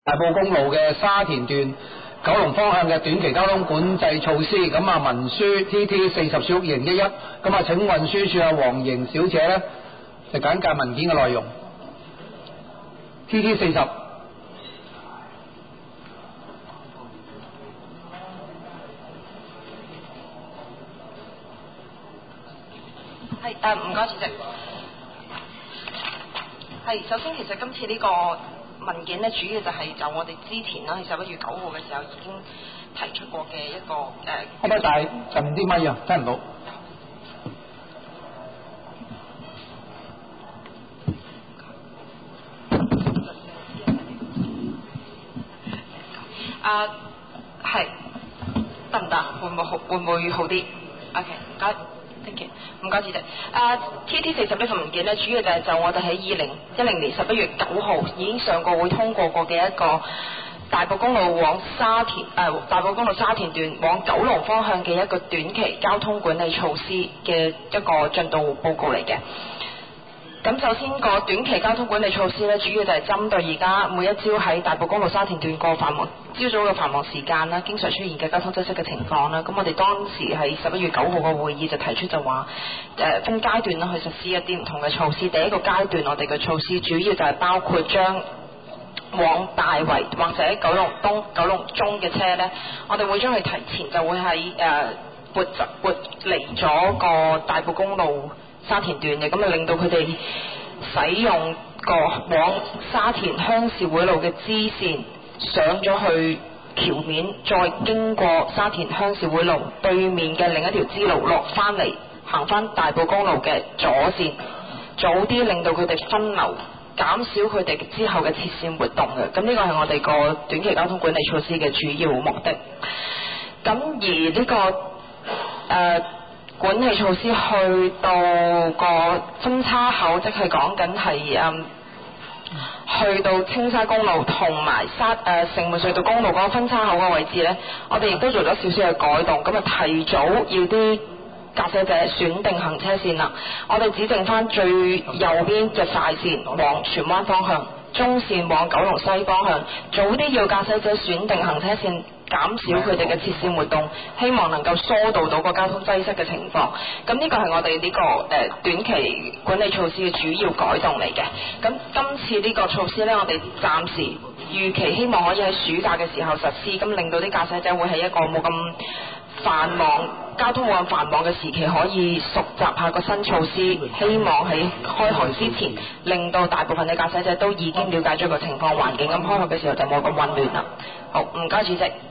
大埔公路嘅沙田段九龍方向嘅短期交通管制措施，咁啊文書 TT40 小2011，咁啊請運輸署黃瑩小姐咧就簡介文件嘅內容。TT40。 係唔該主席。係首先其實今次呢個文件咧，主要就係就我哋之前啦，喺11月9號嘅時候已經提出過嘅一個可唔可以大近啲咪啊？聽唔到。 係得唔得？會唔會好啲 ？OK， 唔該。Thank you， 唔該主席。TT40呢份文件咧，主要就係就我哋喺2010年11月9號已經上過會通過過嘅一個大埔公路往大埔公路沙田段往九龍方向嘅一個短期交通管理措施嘅一個進度報告嚟嘅。咁首先個短期交通管理措施咧，主要就係針對而家每一朝喺大埔公路沙田段個朝早嘅繁忙時間啦，經常出現嘅交通擠塞嘅情況啦。咁我哋當時喺11月9號嘅會議就提出就話，分階段啦去實施一啲唔同嘅措施。第一個階段我哋嘅措施主要就係包括將往大圍或者九龍東、九龍中嘅車咧，我哋會將佢提前就會喺撥離咗個大埔公路沙田段嘅，咁啊令到佢哋使用個往沙田鄉事會路嘅支線上咗去橋面，再經過沙田鄉事會路對面嘅另一條支路落翻嚟，行翻大埔公路嘅左線，早啲令到佢哋分流，減少佢哋之後嘅切線活動嘅。咁呢個係我哋個短期交通管理措施嘅主要目的。咁而呢個管理措施去到個分叉口，即係講緊係去到青沙公路同埋城門隧道公路嗰個分叉口嘅位置呢，我哋亦都做咗少少嘅改動，咁啊提早要啲駕駛者選定行車線啦。我哋指定翻最右邊嘅快線往荃灣方向，中線往九龍西方向，早啲要駕駛者選定行車線，減少佢哋嘅切線活動，希望能夠疏導到個交通擠塞嘅情況。咁呢個係我哋呢個短期管理措施嘅主要改動嚟嘅。咁今次呢個措施呢，我哋暫時預期希望可以喺暑假嘅時候實施，咁令到啲駕駛者會喺一個冇咁繁忙、交通冇咁繁忙嘅時期，可以熟習下個新措施。希望喺開學之前，令到大部分嘅駕駛者都已經了解咗個情況環境，咁開學嘅時候就冇咁混亂啦。好，唔該主席。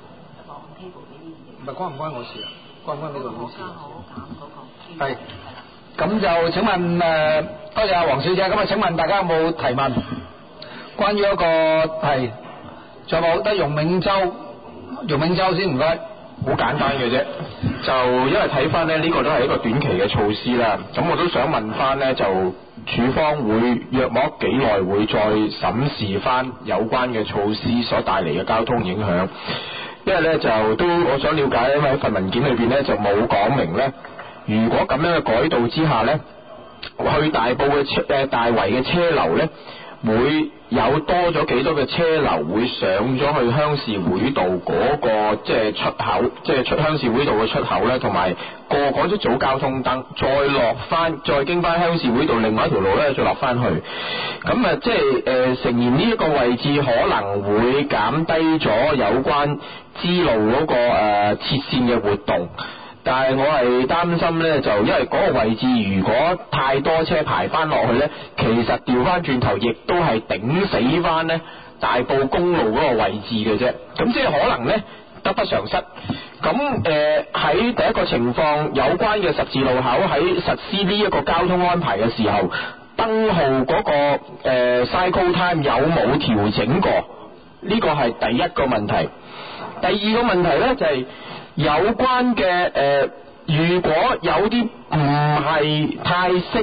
唔係關唔關我事啊？關唔關呢個公司？係。咁就請問多謝阿黃小姐。咁啊，請問大家有冇提問？關於一個係，仲有冇得容銘洲先？唔該。 好簡單嘅啫，就因為睇翻呢個都係一個短期嘅措施啦。咁我都想問翻呢，就署方會約莫幾耐會再審視翻有關嘅措施所帶嚟嘅交通影響？因為呢，就都我想了解，因為喺份文件裏邊呢，就冇講明呢，如果咁樣嘅改道之下呢，去大埔嘅大圍嘅車流呢，會有多咗幾多嘅車流會上咗去鄉事會道嗰個即係出口，即係出鄉事會道嘅出口呢，同埋過嗰啲早交通燈，再經翻鄉事會道另外一條路呢，再落翻去。咁啊，即係誠然呢一個位置可能會減低咗有關支路嗰個切線嘅活動。但係我係擔心呢，就因為嗰個位置如果太多車排翻落去呢，其實調翻轉頭亦都係頂死翻呢大埔公路嗰個位置嘅啫。咁即係可能呢得不償失。咁喺第一個情況，有關嘅十字路口喺實施呢一個交通安排嘅時候，燈號嗰個cycle time 有冇調整過？呢個係第一個問題。第二個問題呢，就係有關嘅如果有啲唔係太識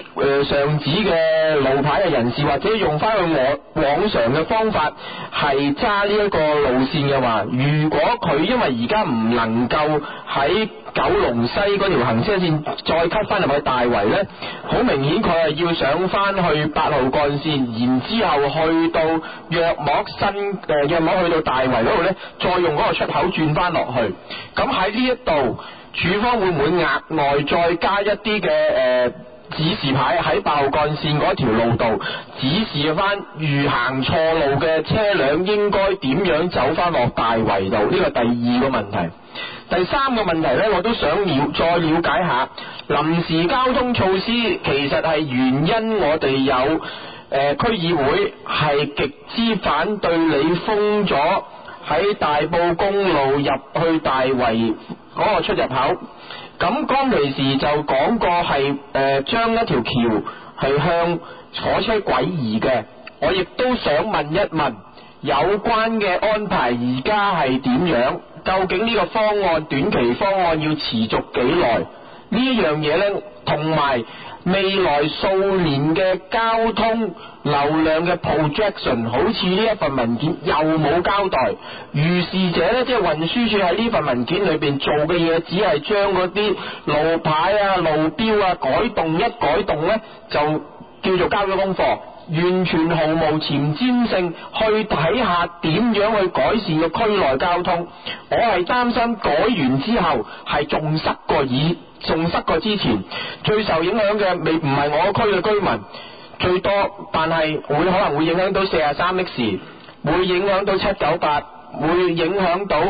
上址嘅路牌嘅人士，或者用翻佢往常嘅方法係揸呢一個路線嘅話，如果佢因為而家唔能夠喺九龍西嗰條行車線再 cut 翻入去大圍呢，好明顯佢係要上翻去8號幹線，然之後去到約莫去到大圍嗰度呢，再用嗰個出口轉翻落去。咁喺呢一度，署方會唔會額外再加一啲嘅指示牌喺8號幹線嗰條路道，指示翻如行錯路嘅車輛應該點樣走翻落大圍度？呢個第二個問題。第三個問題呢，我都想再了解下臨時交通措施，其實係原因我哋有區議會係極之反對你封咗喺大埔公路入去大圍嗰個出入口。咁當其時就講過係將一條橋係向火車軌移嘅，我亦都想問一問有關嘅安排而家係點樣？究竟呢個方案短期方案要持續幾耐？呢樣嘢呢，同埋未來數年嘅交通流量嘅 projection， 好似呢一份文件又冇交代。如是者呢，即係運輸署喺呢份文件裏邊做嘅嘢，只係將嗰啲路牌啊、路標啊改動呢，就叫做交咗功課。完全毫無前瞻性，去睇下點樣去改善個區內交通。我係擔心改完之後係仲塞過之前。最受影響嘅未唔係我區嘅居民最多，但係可能會影響到43X，會影響到798，會影響到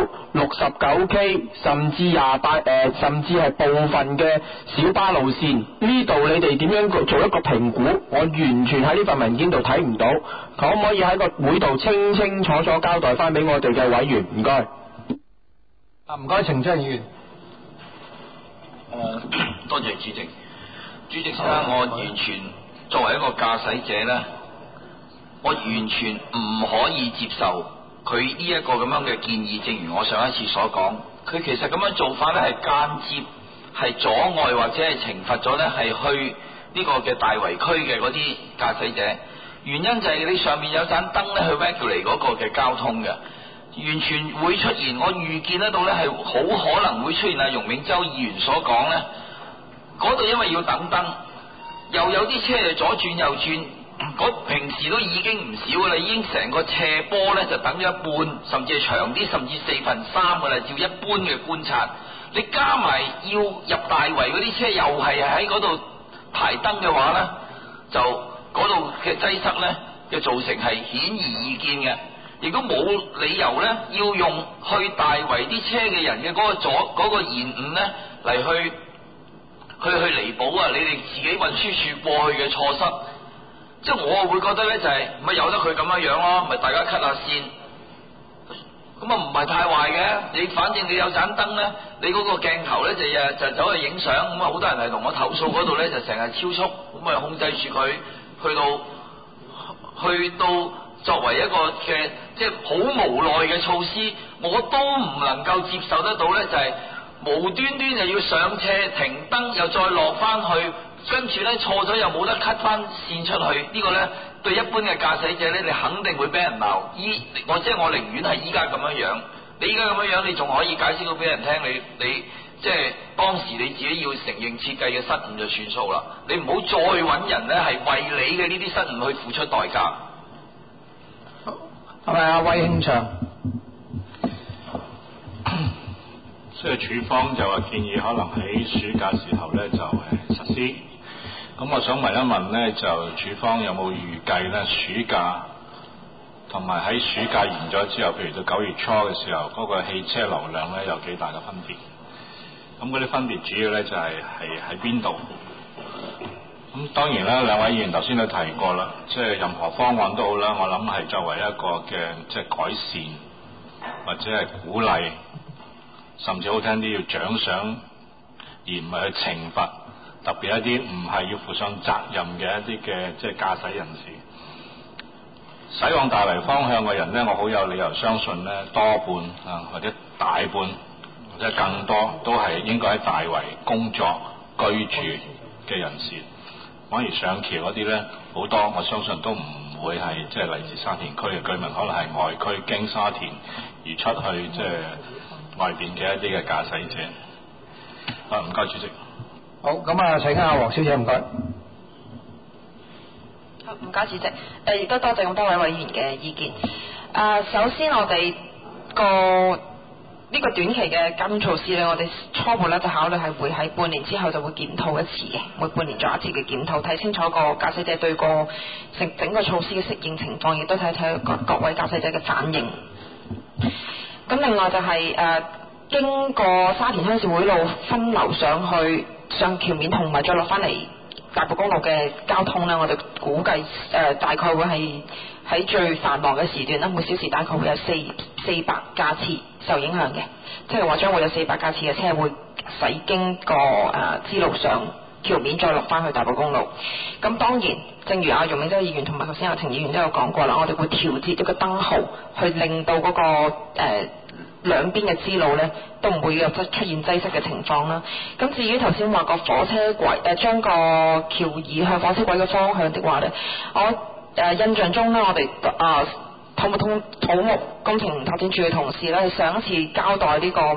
69K，甚至28甚至係部分嘅小巴路線。呢度你哋點樣做一個評估？我完全喺呢份文件度睇唔到，可唔可以喺個會度清清楚楚交代翻俾我哋嘅委員？唔該。 唔該，程章議員。 多謝主席。主席先生，我完全作為一個駕駛者呢，我完全唔可以接受佢呢一個咁樣嘅建議。正如我上一次所講，佢其實咁樣做法呢係間接係阻礙或者係懲罰咗呢係去呢個嘅大圍區嘅嗰啲駕駛者。原因就係你上面有盞燈呢去 regulate 嗰個嘅交通嘅，完全會出現。我預見得到呢係好可能會出現容銘洲議員所講呢，嗰度因為要等燈，又有啲車就左轉右轉。平時都已經唔少噶啦，已經成個斜坡呢就等咗一半，甚至係長啲，甚至3/4噶啦。照一般嘅觀察，你加埋要入大圍嗰啲車又係喺嗰度排燈嘅話呢，就嗰度嘅擠塞呢嘅造成係顯而易見嘅，亦都冇理由呢要用去大圍啲車嘅人嘅嗰個延誤呢嚟去彌補啊！你哋自己運輸署過去嘅錯失。即係我會覺得呢，就係咪由得佢咁樣咯，咪大家 cut 下線，咁啊唔係太壞嘅。你反正你有盞燈呢，你嗰個鏡頭呢就走去影相，咁啊好多人係同我投訴嗰度呢就成日超速，咁啊控制住佢去到作為一個嘅即係好無奈嘅措施，我都唔能夠接受得到呢，就係無端端就要上車停燈又再落翻去。跟住呢，錯咗又冇得 cut 翻線出去，呢個呢，對一般嘅駕駛者呢，你肯定會俾人鬧。我寧願係依家咁樣樣。你依家咁樣樣，你仲可以解釋到俾人聽，你即係當時你自己要承認設計嘅失誤就算數啦。你唔好再揾人呢，係為你嘅呢啲失誤去付出代價。 係咪啊，韋慶祥？ 所以署方就話建議可能喺暑假時候呢就實施。咁我想問一問呢，就署方有冇預計呢暑假同埋喺暑假完咗之後，譬如到9月初嘅時候，嗰個汽車流量呢有幾大嘅分別？咁嗰啲分別主要呢就係喺邊度？咁當然啦，兩位議員頭先都提過啦，即係任何方案都好啦，我諗係作為一個嘅即係改善或者係鼓勵，甚至好聽啲要獎賞，而唔係去懲罰。特別一啲唔係要負上責任嘅一啲嘅即係駕駛人士，駛往大圍方向嘅人呢，我好有理由相信呢，多半或者大半或者更多都係應該喺大圍工作居住嘅人士。 反而上橋嗰啲咧好多，我相信都唔會係即係嚟自沙田區嘅居民，可能係外區經沙田而出去即係外邊嘅一啲嘅駕駛者。唔該主席。 好，咁啊請阿黃小姐唔該。 好，唔該主席。亦都多謝咁多位委員嘅意見。首先我哋呢個短期嘅交通措施咧，我哋初步咧就考慮係會喺半年之後就會檢討一次嘅，每半年做一次嘅檢討，睇清楚個駕駛者對個整個措施嘅適應情況，亦都睇睇各位駕駛者嘅反應。咁另外就係經過沙田鄉事會路分流上橋面同埋再落翻嚟大埔公路嘅交通咧，我哋估計大概會係喺最繁忙嘅時段啦，每小時大概會有400架次受影響嘅，即係話將會有400架次嘅車會駛經過支路上橋面再落翻去大埔公路。咁當然，正如阿容銘洲議員同埋頭先阿程議員都有講過啦，我哋會調節一個燈號，去令到嗰個兩邊嘅支路咧都唔會有出現擠塞嘅情況啦。咁至於頭先話個火車軌將個橋移向火車軌嘅方向的話咧，我印象中咧，我哋土木工程拓展署嘅同事咧，上一次交代呢個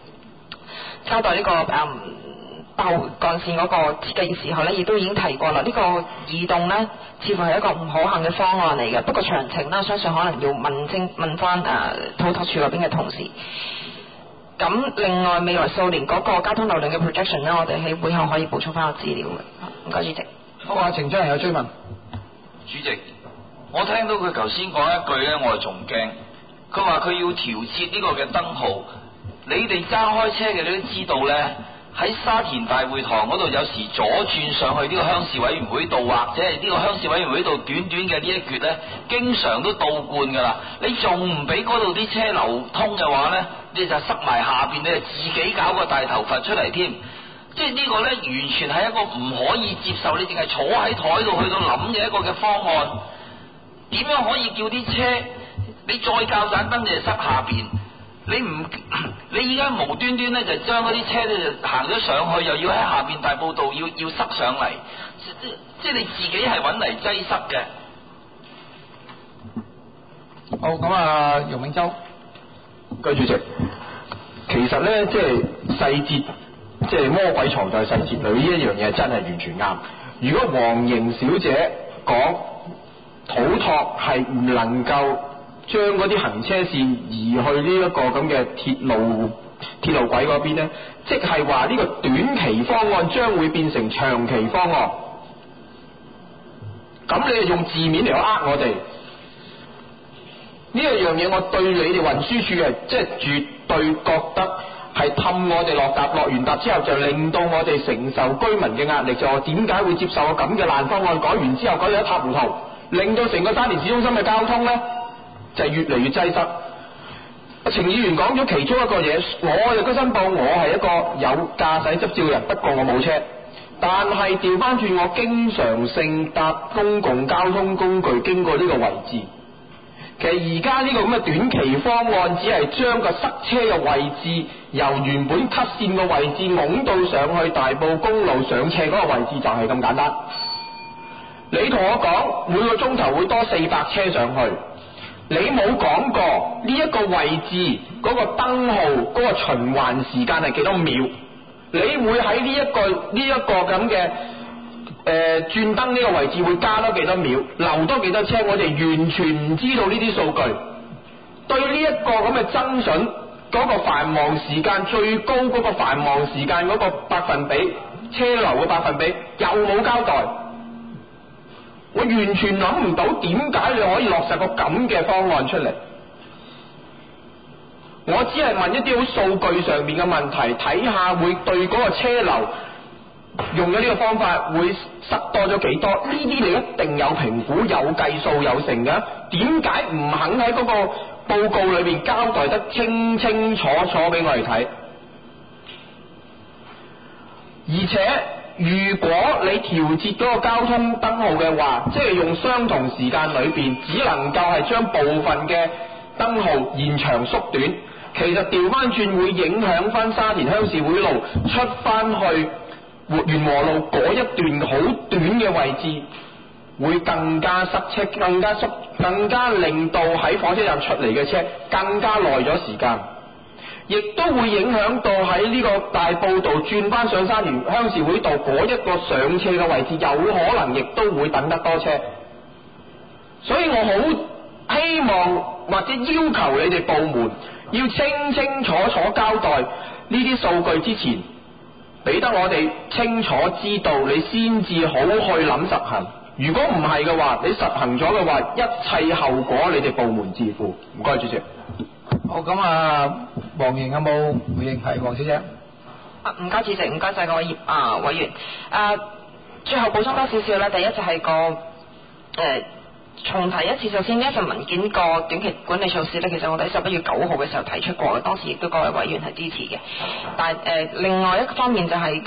8號幹線嗰個設計嘅時候咧，亦都已經提過啦。呢個移動咧，似乎係一個唔可行嘅方案嚟嘅。不過詳情咧，相信可能要問翻土拓署嗰邊嘅同事。咁另外未來數年嗰個交通流量嘅 projection 咧，我哋喺會後可以補充翻個資料嘅。唔該主席。 好啊，程章有追問。 主席，我聽到佢頭先講一句咧，我係仲驚。佢話佢要調節呢個嘅燈號。你哋揸開車嘅你都知道咧。喺沙田大會堂嗰度，有時左轉上去呢個鄉事委員會度，或者係呢個鄉事委員會度短短嘅呢一橛呢，經常都倒灌㗎啦。你仲唔俾嗰度啲車流通嘅話呢，你就塞埋下邊，你就自己搞個大頭佛出嚟添。即係呢個呢，完全係一個唔可以接受，你淨係坐喺台度去到諗嘅一個嘅方案。點樣可以叫啲車你再較盞燈你就塞下邊？你而家無端端咧就將嗰啲車咧就行咗上去，又要喺下邊大埔道要塞上嚟，即係你自己係揾嚟擠塞嘅。 好，咁啊，容銘洲。 主席，其實咧即係細節，即係魔鬼藏在細節裏呢一樣嘢真係完全啱。如果黃瑩小姐講土拓係唔能夠將嗰啲行車線移去呢一個咁嘅鐵路軌嗰邊呢，即係話呢個短期方案將會變成長期方案。咁你係用字面嚟我哋呢一樣嘢，我對你哋運輸署係即係絕對覺得係氹我哋落完搭之後，就令到我哋承受居民嘅壓力，就話點解會接受個咁嘅爛方案，改完之後改到一塌糊塗，令到成個沙田市中心嘅交通呢就係越嚟越擠塞。程議員講咗其中一個嘢，我亦都申報我係一個有駕駛執照嘅人，不過我冇車。但係調翻轉，我經常性搭公共交通工具經過呢個位置。其實而家呢個咁嘅短期方案，只係將個塞車嘅位置由原本 cut 線嘅位置拱到上去大埔公路上斜嗰個位置，就係咁簡單。你同我講每個鐘頭會多400車上去。你冇講過呢一個位置嗰個燈號嗰個循環時間係幾多秒？你會喺呢一個咁嘅轉燈呢個位置會加多幾多秒，留多幾多車？我哋完全唔知道呢啲數據。對呢一個咁嘅增準嗰個繁忙時間最高嗰個繁忙時間嗰個百分比車流嘅百分比又冇交代。我完全諗唔到點解你可以落實個咁嘅方案出嚟。我只係問一啲好數據上面嘅問題，睇下會對嗰個車流用咗呢個方法會塞多咗幾多？呢啲你一定有評估、有計數、有成㗎。點解唔肯喺嗰個報告裏邊交代得清清楚楚俾我哋睇？而且如果你調節嗰個交通燈號嘅話，即係用相同時間裏邊，只能夠係將部分嘅燈號延長縮短。其實調翻轉會影響翻沙田鄉事會路出翻去元和路嗰一段好短嘅位置會更加塞車，更加令到喺火車站出嚟嘅車更加耐咗時間，亦都會影響到喺呢個大埔道轉翻上山園鄉事會道嗰一個上斜嘅位置，有可能亦都會等得多車。所以我好希望或者要求你哋部門要清清楚楚交代呢啲數據之前，俾得我哋清楚知道，你先至好去諗實行。如果唔係嘅話，你實行咗嘅話，一切後果你哋部門自負。唔該，主席。 好，咁啊，黃瑩有冇回應？係黃小姐。 唔該主席，唔該晒各位委員。最後補充多少少啦。第一就係重提一次，首先呢一份文件個短期管理措施咧，其實我哋喺11月9號嘅時候提出過嘅，當時亦都各位委員係支持嘅。但另外一方面就係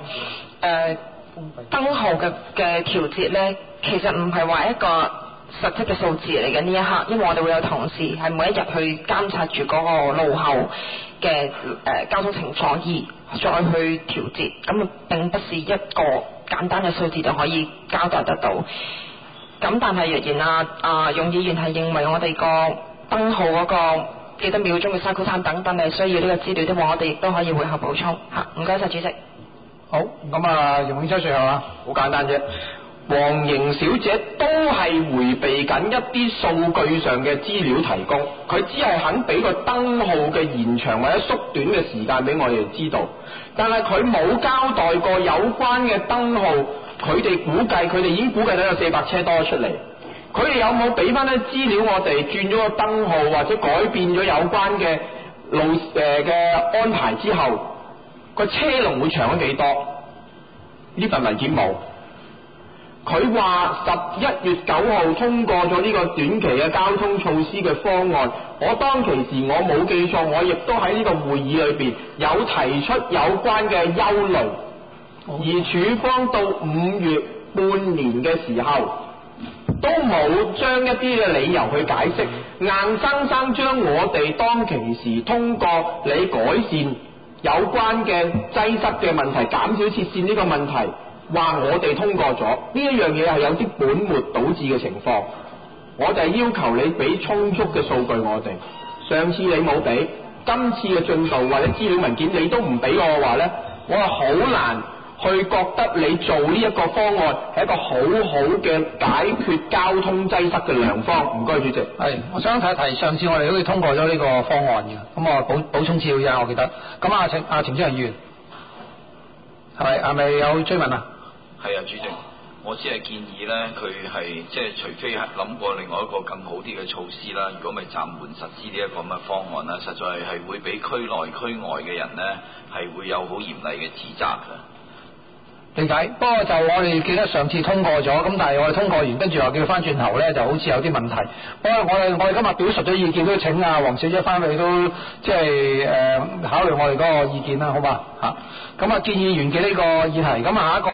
燈號嘅調節咧，其實唔係話一個實質嘅數字嚟嘅呢一刻，因為我哋會有同事係每一日去監察住嗰個路後嘅交通情況，而再去調節，咁並不是一個簡單嘅數字就可以交代得到。咁但係若然容議員係認為我哋個燈號嗰個幾多秒鐘嘅 cycle time 等等係需要呢個資料的話，我哋亦都可以會後補充嚇。唔該晒主席。 好，咁容永秋最後啊， 好簡單啫。黃瑩小姐都係迴避緊一啲數據上嘅資料提供，佢只係肯俾個燈號嘅延長或者縮短嘅時間俾我哋知道，但係佢冇交代過有關嘅燈號，佢哋已經估計到有400車多出嚟，佢哋有冇俾翻啲資料我哋轉咗個燈號或者改變咗有關嘅路嘅安排之後，個車龍會長咗幾多？呢份文件冇。佢話11月9號通過咗呢個短期嘅交通措施嘅方案，我當其時我冇記錯，我亦都喺呢個會議裏邊有提出有關嘅憂慮，而處方到5月半年嘅時候都冇將一啲嘅理由去解釋，硬生生將我哋當其時通過你改善有關嘅擠塞嘅問題，減少切線呢個問題，話我哋通過咗呢一樣嘢係有啲本末倒置嘅情況，我就係要求你俾充足嘅數據我哋。上次你冇俾，今次嘅進度或者資料文件你都唔俾我嘅話呢，我係好難去覺得你做呢一個方案係一個好好嘅解決交通擠塞嘅良方。唔該，主席。 係，我想提一提，上次我哋好似通過咗呢個方案嘅，咁我補充資料啫，我記得。咁程小人議員係咪有追問啊？ 係啊，主席，我只係建議呢，佢係即係除非係諗過另外一個更好啲嘅措施啦，如果咪暫緩實施呢一個咁嘅方案啦，實在係會俾區內區外嘅人呢係會有好嚴厲嘅指責嘅。 理解，不過就我哋記得上次通過咗，咁但係我哋通過完，跟住又叫翻轉頭咧，就好似有啲問題。不過我哋今日表述咗意見，都請黃小姐翻嚟都即係考慮我哋嗰個意見啦，好嘛嚇？咁建議完嘅呢個議題，咁下一個。